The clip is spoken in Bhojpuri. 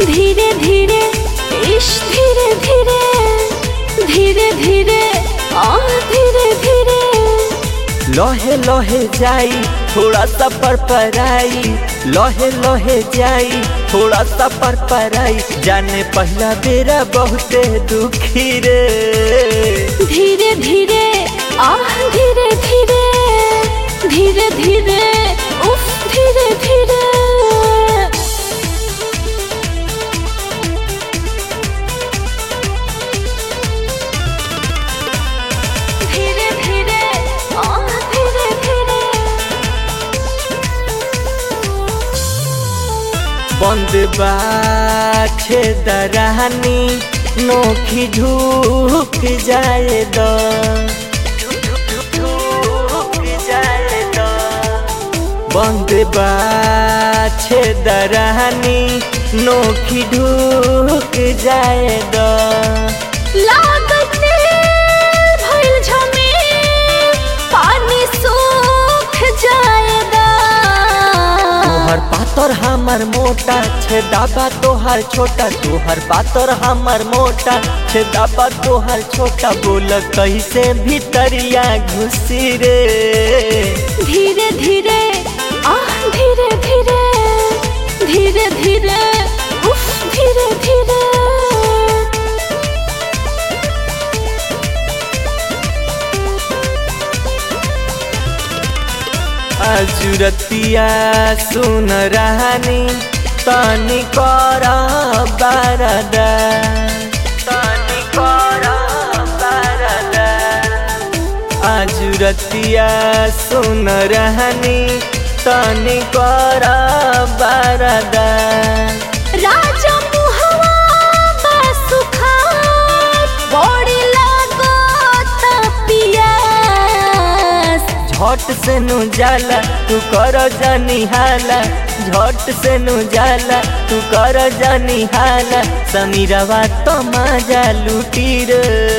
धीरे धीरे इश्क धीरे धीरे धीरे धीरे और धीरे धीरे लोहे लोहे जाई थोड़ा सा परपराई, लोहे लोहे जाई थोड़ा सा परपराई, जाने पहला बेरा बहुते दुखी रे। धीरे धीरे आह धीरे धीरे धीरे धीरे उफ धीरे धीरे धीरे धीरे आह धीरे धीरे बंद बाछे दरानी नोखी ढूक जाए दो, बंद बाछे दरानी नोखी ढूक जाए दो। लागत भइल झमेल पानी सूख जाएगा। तोहर पातर हमर मोटा छेदाबा तोहर छोटा, तोहर पातर हमर मोटा छेदाबा तोहर छोटा, बोल कैसे भीतरिया घुसी रे। धीरे धीरे आह धीरे धीरे धीरे धीरे उफ धीरे धीरे अजुरतिया सुन रानी तानी करा बारदा, तानी करा बारदा। अजुरतिया सुन रानी तानी करा बारदा। राजा मुहवा बासुखा बड़ी लागत पियास। झट से नु जाला तू कर जानी हाला, झट से नु जाला तू कर जानी हाला, समीरवा तो मजा लूटी रे।